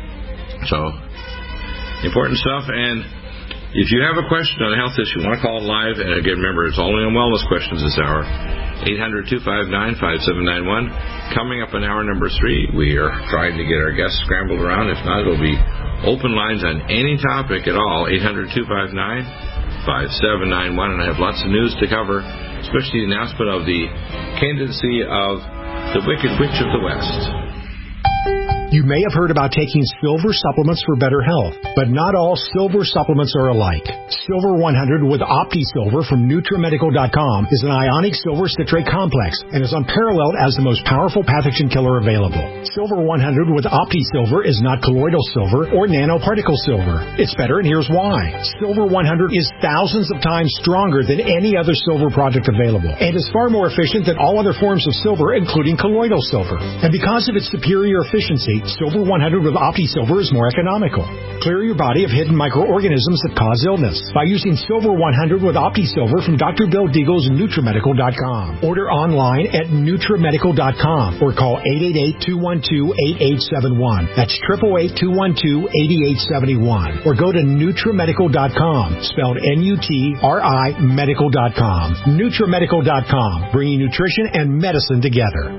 So, important stuff. And if you have a question on a health issue, you want to call it live, and again, remember, it's only on wellness questions this hour, eight hundred, two five nine, five seven nine one. Coming up in hour number three, we are trying to get our guests scrambled around. If not, it'll be open lines on any topic at all, eight hundred, two five nine, five seven nine one. And I have lots of news to cover, especially the announcement of the candidacy of the Wicked Witch of the West. You may have heard about taking silver supplements for better health, but not all silver supplements are alike. Silver one hundred with OptiSilver from NutriMedical dot com is an ionic silver citrate complex and is unparalleled as the most powerful pathogen killer available. Silver one hundred with OptiSilver is not colloidal silver or nanoparticle silver. It's better, and here's why. Silver one hundred is thousands of times stronger than any other silver product available and is far more efficient than all other forms of silver, including colloidal silver. And because of its superior efficiency, Silver one hundred with OptiSilver is more economical. Clear your body of hidden microorganisms that cause illness by using Silver one hundred with OptiSilver from Doctor Bill Deagle's NutriMedical dot com. Order online at NutriMedical dot com or call eight eight eight, two one two, eight eight seven one. That's eight eight eight, two one two, eight eight seven one. Or go to NutriMedical dot com, spelled N U T R I Medical dot com. NutriMedical dot com, bringing nutrition and medicine together.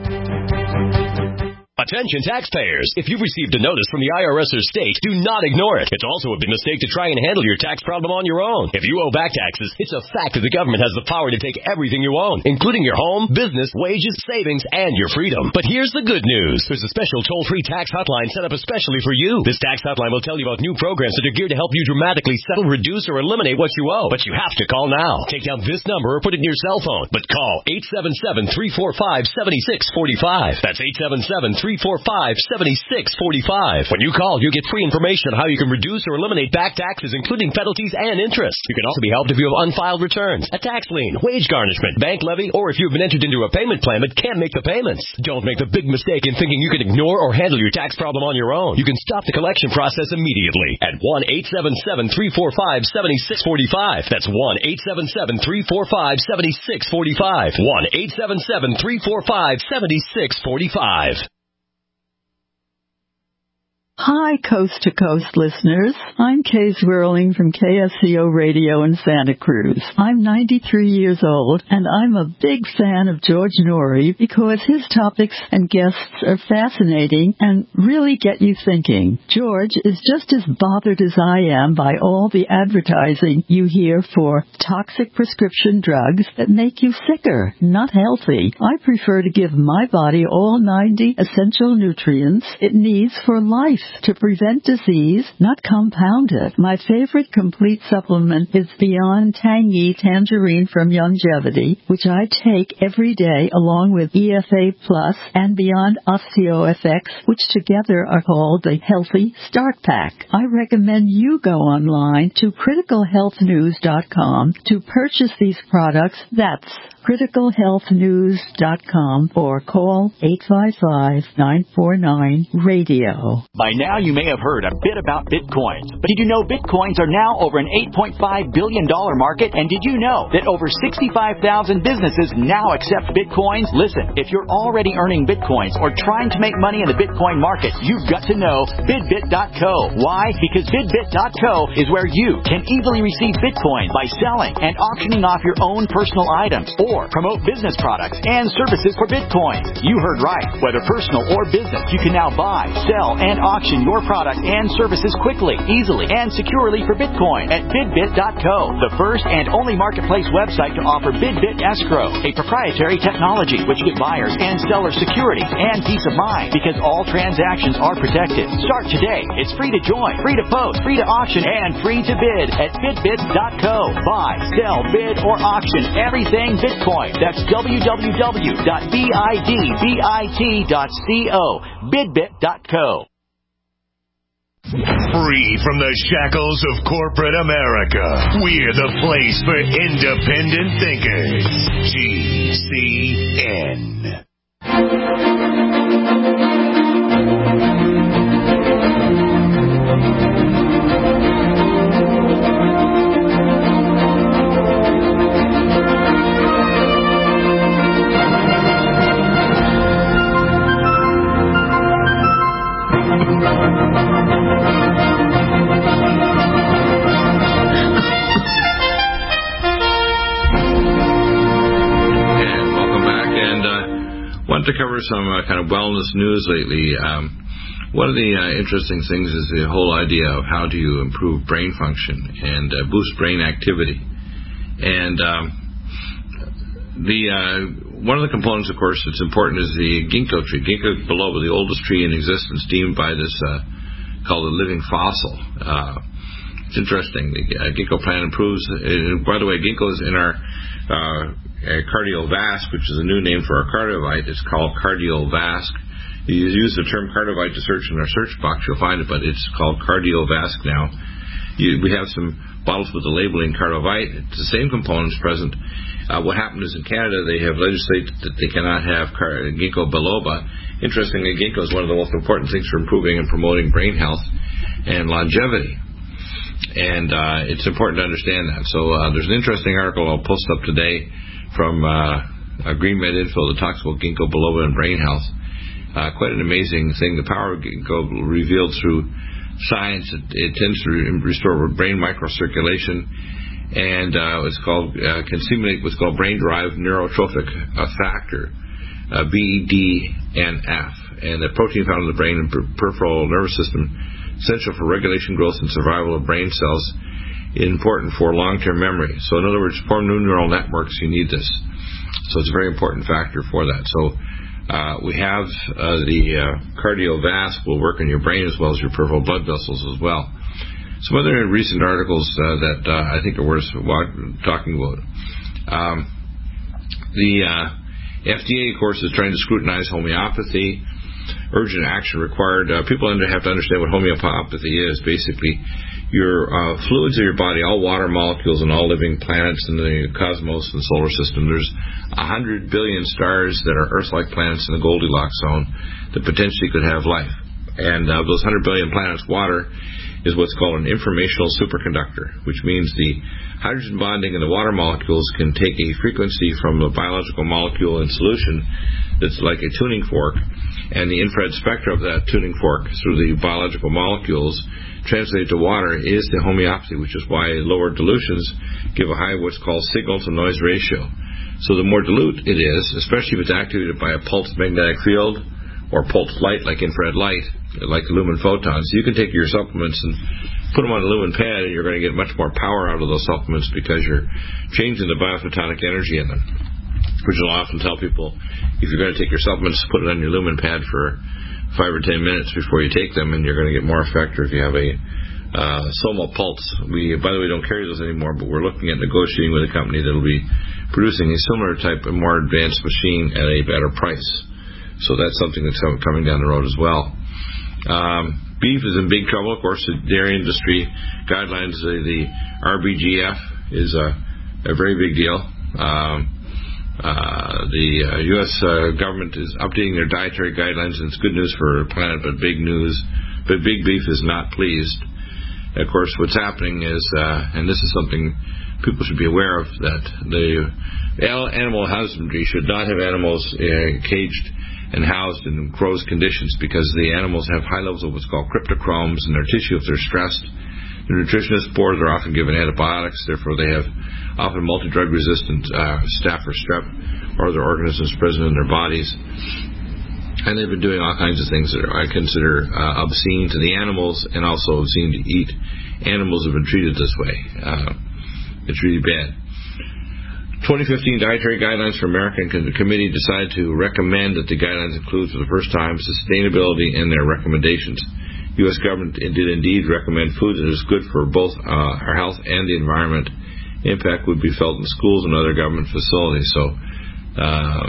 Attention taxpayers. If you've received a notice from the I R S or state, do not ignore it. It's also a big mistake to try and handle your tax problem on your own. If you owe back taxes, it's a fact that the government has the power to take everything you own, including your home, business, wages, savings, and your freedom. But here's the good news. There's a special toll-free tax hotline set up especially for you. This tax hotline will tell you about new programs that are geared to help you dramatically settle, reduce, or eliminate what you owe. But you have to call now. Take down this number or put it in your cell phone. But call eight seven seven, three four five, seven six four five. That's eight seven seven, three four five, seven six four five. When you call, you get free information on how you can reduce or eliminate back taxes, including penalties and interest. You can also be helped if you have unfiled returns, a tax lien, wage garnishment, bank levy, or if you've been entered into a payment plan but can't make the payments. Don't make the big mistake in thinking you can ignore or handle your tax problem on your own. You can stop the collection process immediately at one eight seven seven, three four five, seven six four five. That's one eight seven seven, three four five, seven six four five. one eight seven seven, three four five, seven six four five. Hi, Coast to Coast listeners. I'm Kay Swirling from K S C O Radio in Santa Cruz. I'm ninety-three years old, and I'm a big fan of George Norrie because his topics and guests are fascinating and really get you thinking. George is just as bothered as I am by all the advertising you hear for toxic prescription drugs that make you sicker, not healthy. I prefer to give my body all ninety essential nutrients it needs for life, to prevent disease, not compound it. My favorite complete supplement is Beyond Tangy Tangerine from Longevity, which I take every day along with E F A Plus and Beyond OsteoFX, which together are called the Healthy Start Pack. I recommend you go online to critical health news dot com to purchase these products. That's critical health news dot com or call eight five five, nine four nine, radio. By now you may have heard a bit about Bitcoins, but did you know Bitcoins are now over an eight point five billion dollars market? And did you know that over sixty-five thousand businesses now accept Bitcoins? Listen, if you're already earning Bitcoins or trying to make money in the Bitcoin market, you've got to know bidbit dot co. Why? Because bidbit dot co is where you can easily receive Bitcoin by selling and auctioning off your own personal items or promote business products and services for Bitcoin. You heard right. Whether personal or business, you can now buy, sell, and auction your product and services quickly, easily, and securely for Bitcoin at bidbit dot co, the first and only marketplace website to offer Bidbit Escrow, a proprietary technology which gives buyers and sellers security and peace of mind because all transactions are protected. Start today. It's free to join, free to post, free to auction, and free to bid at bidbit dot co. Buy, sell, bid, or auction everything Bitcoin. That's w w w dot bidbit dot co, bidbit dot co. Free from the shackles of corporate America, we're the place for independent thinkers. G C N. To cover some uh, kind of wellness news lately, um, one of the uh, interesting things is the whole idea of how do you improve brain function and uh, boost brain activity. And um, the uh, one of the components, of course, that's important is the ginkgo tree. Ginkgo biloba, the oldest tree in existence, deemed by this uh, called a living fossil. Uh, it's interesting. The uh, ginkgo plant improves. Uh, by the way, ginkgo is in our uh, Uh, Cardiovasc, which is a new name for our Cardiovite. It's called Cardiovasc. You use the term Cardiovite to search in our search box, you'll find it, but it's called Cardiovasc now. You, we have some bottles with the labeling Cardiovite. It's the same components present. Uh, what happened is in Canada, they have legislated that they cannot have car- ginkgo biloba. Interestingly, ginkgo is one of the most important things for improving and promoting brain health and longevity. And uh, it's important to understand that. So uh, there's an interesting article I'll post up today from uh, Green Med Info that talks about ginkgo biloba and brain health. Uh, quite an amazing thing. The power of ginkgo revealed through science. It, it tends to restore brain microcirculation, and uh, it's called uh, can stimulate what's called brain-derived neurotrophic uh, factor, uh, B D N F, and the protein found in the brain and per- peripheral nervous system, essential for regulation, growth, and survival of brain cells. Important for long-term memory. So in other words, form new neural networks, you need this. So it's a very important factor for that. So uh, we have uh, the uh, Cardiovasc will work in your brain as well as your peripheral blood vessels as well. Some other recent articles uh, that uh, I think are worth talking about. Um, the uh, F D A, of course, is trying to scrutinize homeopathy. Urgent action required. Uh, people under, have to understand what homeopathy is. Basically, your uh, fluids of your body, all water molecules and all living planets in the cosmos and solar system. There's one hundred billion stars that are Earth-like planets in the Goldilocks zone that potentially could have life. And of uh, those one hundred billion planets, water is what's called an informational superconductor, which means the hydrogen bonding in the water molecules can take a frequency from a biological molecule in solution that's like a tuning fork, and the infrared spectra of that tuning fork through the biological molecules translated to water is the homeopathy, which is why lower dilutions give a high what's called signal-to-noise ratio. So the more dilute it is, especially if it's activated by a pulsed magnetic field or pulsed light like infrared light, like lumen photons, you can take your supplements and put them on a lumen pad, and you're going to get much more power out of those supplements because you're changing the biophotonic energy in them, which will often tell people, if you're going to take your supplements, put it on your lumen pad for five or ten minutes before you take them, and you're going to get more effect. Or if you have a uh, Soma Pulse, we, by the way, don't carry those anymore, but we're looking at negotiating with a company that will be producing a similar type of more advanced machine at a better price. So that's something that's coming down the road as well. Um, beef is in big trouble. Of course, the dairy industry guidelines, the, the R B G F is a, a very big deal. Um, uh, the uh, U S uh, government is updating their dietary guidelines, and it's good news for the planet, but big news. But big beef is not pleased. Of course, what's happening is, uh, and this is something people should be aware of, that the animal husbandry should not have animals uh, caged and housed in gross conditions, because the animals have high levels of what's called cryptochromes in their tissue if they're stressed. The nutritionist boards are often given antibiotics, therefore they have often multi-drug resistant uh, staph or strep or other organisms present in their bodies. And they've been doing all kinds of things that I consider uh, obscene to the animals, and also obscene to eat. Animals have been treated this way. Uh, it's really bad. twenty fifteen Dietary Guidelines for America Committee decided to recommend that the guidelines include for the first time sustainability in their recommendations. U S government did indeed recommend food that is good for both uh, our health and the environment. Impact would be felt in schools and other government facilities. So uh,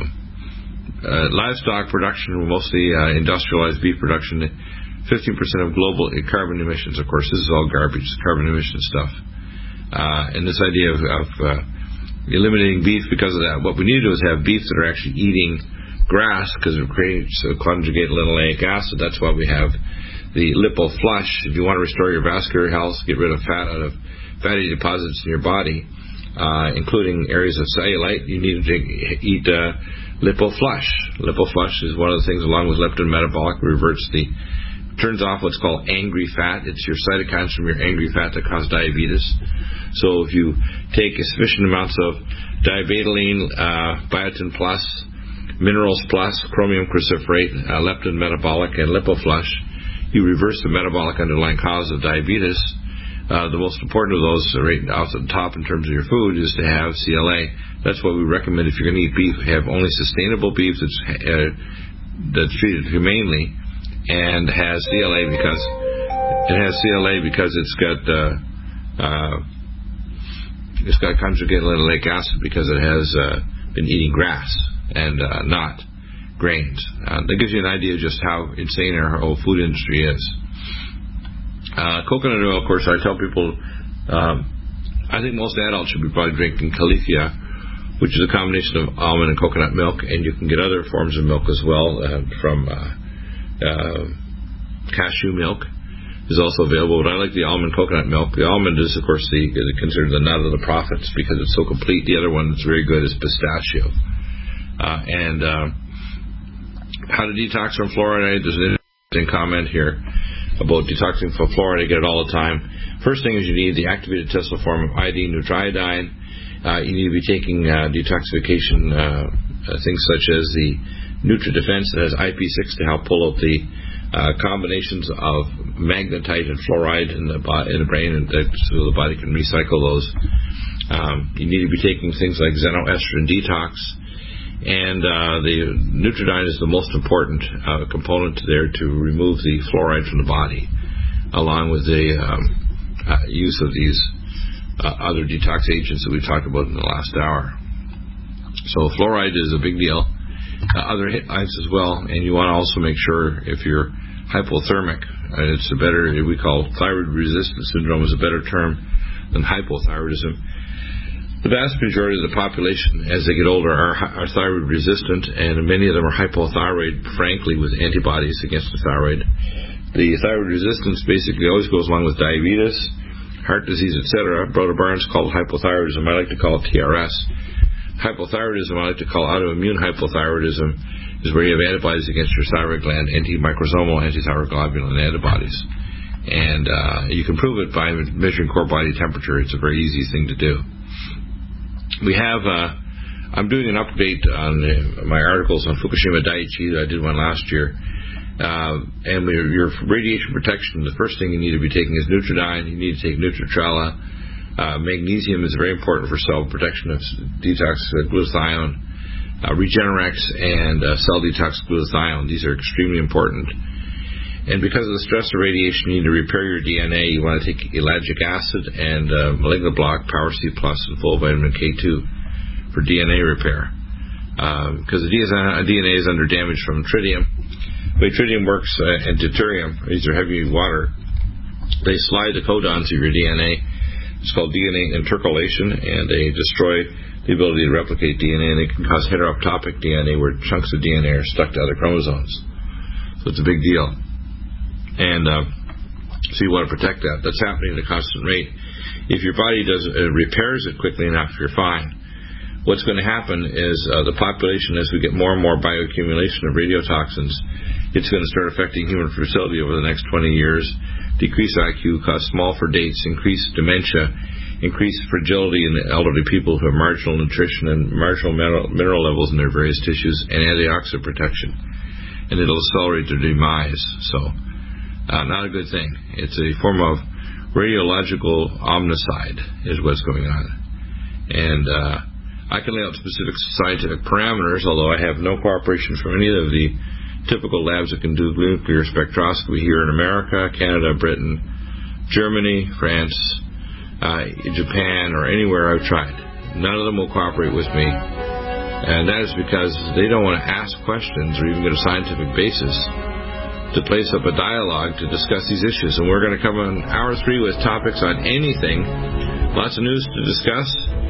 uh, livestock production, mostly uh, industrialized beef production, fifteen percent of global carbon emissions. Of course, this is all garbage, carbon emission stuff. Uh, and this idea of, of uh, eliminating beef because of that. What we need to do is have beef that are actually eating grass, because it creates a conjugated linoleic acid. That's why we have the LipoFlush. If you want to restore your vascular health, get rid of fat out of fatty deposits in your body, uh, including areas of cellulite, you need to eat uh, LipoFlush. LipoFlush is one of the things, along with leptin metabolic, reverts the turns off what's called angry fat. It's your cytokines from your angry fat that cause diabetes. So if you take sufficient amounts of diabetoline, uh, biotin plus, minerals plus, chromium cruciferate, uh, leptin metabolic, and LipoFlush, you reverse the metabolic underlying cause of diabetes. Uh, the most important of those, right off the top in terms of your food, is to have C L A. That's what we recommend if you're going to eat beef. Have only sustainable beef that's uh, that's treated humanely, and has C L A because it has C L A because it's got uh, uh, it's got conjugated linoleic acid because it has uh, been eating grass and uh, not grains. Uh, that gives you an idea of just how insane our whole food industry is. Uh, coconut oil, of course, I tell people, um, I think most adults should be probably drinking Califia, which is a combination of almond and coconut milk, and you can get other forms of milk as well uh, from uh, uh, cashew milk is also available, but I like the almond coconut milk. The almond is, of course, the, the considered the nut of the prophets because it's so complete. The other one that's very good is pistachio. Uh, and uh, how to detox from fluoride. There's an interesting comment here about detoxing from fluoride. I get it all the time. First thing is you need the activated Tesla form of iodine nutriodine. Uh, you need to be taking uh, detoxification uh, uh, things such as the NutriDefense that has I P six to help pull out the uh, combinations of magnetite and fluoride in the bo- in the brain, and that, so the body can recycle those. Um, you need to be taking things like xenoestrogen detox, and uh, the Nutriodine is the most important uh, component there to remove the fluoride from the body, along with the um, uh, use of these uh, other detox agents that we talked about in the last hour. So fluoride is a big deal. Uh, other highlights as well, and you want to also make sure if you're hypothermic, uh, it's a better, we call thyroid resistance syndrome is a better term than hypothyroidism. The vast majority of the population, as they get older, are, are thyroid resistant, and many of them are hypothyroid, frankly, with antibodies against the thyroid. The thyroid resistance basically always goes along with diabetes, heart disease, et cetera. Broda Barnes called it hypothyroidism. I like to call it T R S. Hypothyroidism, I like to call autoimmune hypothyroidism, is where you have antibodies against your thyroid gland, antimicrosomal antithyroglobulin antibodies. And uh, you can prove it by measuring core body temperature. It's a very easy thing to do. We have, uh, I'm doing an update on uh, my articles on Fukushima Daiichi. I did one last year. Uh, and your radiation protection, the first thing you need to be taking is Nutridyne. You need to take Nutritrella. Uh, magnesium is very important for cell protection of detox uh, glutathione. Uh, Regenerex and uh, cell detox glutathione. These are extremely important. And because of the stress of radiation, you need to repair your D N A. You want to take ellagic acid and uh, malignant block, Power C plus, and full vitamin K two for D N A repair. Because uh, the D N A is under damage from tritium. The way tritium works uh, and deuterium, these are heavy water, they slide the codons of your D N A. It's called D N A intercalation, and they destroy the ability to replicate D N A, and it can cause heteroptopic D N A, where chunks of D N A are stuck to other chromosomes. So it's a big deal. And uh, so you want to protect that. That's happening at a constant rate. If your body does uh, repairs it quickly enough, you're fine. What's going to happen is uh, the population, as we get more and more bioaccumulation of radiotoxins, it's going to start affecting human fertility over the next twenty years, decrease I Q, cause small for dates, increase dementia, increase fragility in elderly people who have marginal nutrition and marginal mineral, mineral levels in their various tissues, and antioxidant protection. And it'll accelerate their demise. So, uh, not a good thing. It's a form of radiological omnicide is what's going on. And uh, I can lay out specific scientific parameters, although I have no cooperation from any of the typical labs that can do nuclear spectroscopy here in America, Canada, Britain, Germany, France, uh, Japan, or anywhere I've tried. None of them will cooperate with me. And that is because they don't want to ask questions or even get a scientific basis to place up a dialogue to discuss these issues. And we're going to come on hour three with topics on anything. Lots of news to discuss.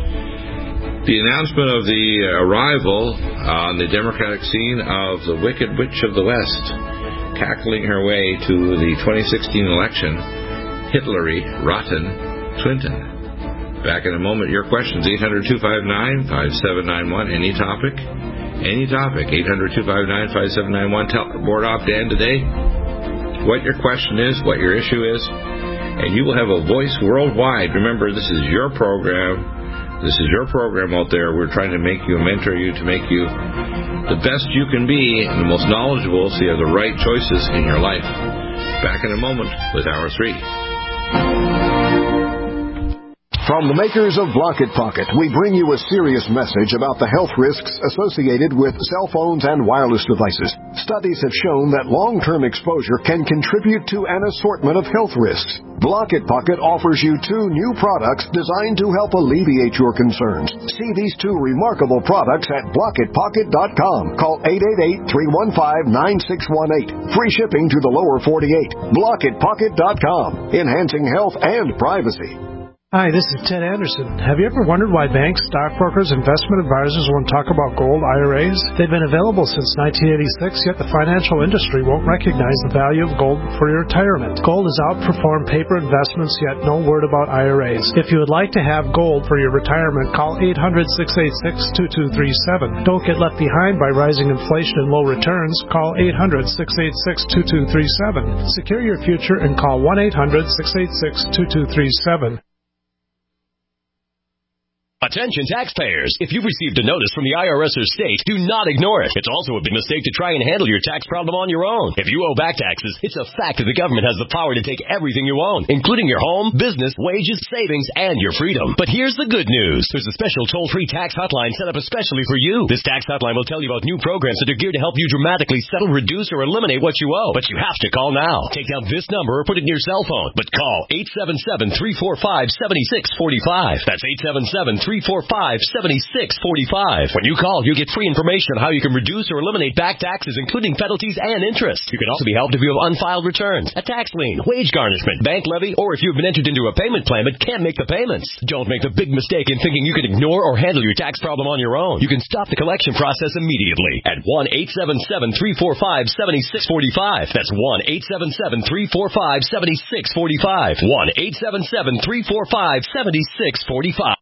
The announcement of the arrival on the Democratic scene of the Wicked Witch of the West, cackling her way to the twenty sixteen election, Hitlery, rotten Clinton. Back in a moment, your questions, eight hundred, two five nine, five seven nine one, any topic, any topic, eight hundred, two five nine, five seven nine one. Tell Board Op Dan today what your question is, what your issue is, and you will have a voice worldwide. Remember, this is your program. This is your program out there. We're trying to make you, mentor you, to make you the best you can be and the most knowledgeable so you have the right choices in your life. Back in a moment with Hour three. From the makers of Blocket Pocket, we bring you a serious message about the health risks associated with cell phones and wireless devices. Studies have shown that long-term exposure can contribute to an assortment of health risks. Blocket Pocket offers you two new products designed to help alleviate your concerns. See these two remarkable products at blocket pocket dot com. Call eight eight eight, three one five, nine six one eight. Free shipping to the lower forty-eight. blocket pocket dot com. Enhancing health and privacy. Hi, this is Ted Anderson. Have you ever wondered why banks, stockbrokers, investment advisors won't talk about gold I R As? They've been available since nineteen eighty-six, yet the financial industry won't recognize the value of gold for your retirement. Gold has outperformed paper investments, yet no word about I R As. If you would like to have gold for your retirement, call eight hundred, six eight six, two two three seven. Don't get left behind by rising inflation and low returns. Call eight hundred, six eight six, two two three seven. Secure your future and call one eight hundred, six eight six, two two three seven. Attention taxpayers! If you've received a notice from the I R S or state, do not ignore it. It's also a big mistake to try and handle your tax problem on your own. If you owe back taxes, it's a fact that the government has the power to take everything you own, including your home, business, wages, savings, and your freedom. But here's the good news. There's a special toll-free tax hotline set up especially for you. This tax hotline will tell you about new programs that are geared to help you dramatically settle, reduce, or eliminate what you owe. But you have to call now. Take down this number or put it in your cell phone. But call eight seven seven, three four five, seven six four five. That's eight seven seven, three three four five, seven six four five. When you call, you get free information on how you can reduce or eliminate back taxes, including penalties and interest. You can also be helped if you have unfiled returns, a tax lien, wage garnishment, bank levy, or if you've been entered into a payment plan but can't make the payments. Don't make the big mistake in thinking you can ignore or handle your tax problem on your own. You can stop the collection process immediately at one eight seven seven, three four five, seven six four five. That's one eight seven seven, three four five, seven six four five. one eight seven seven, three four five, seven six four five.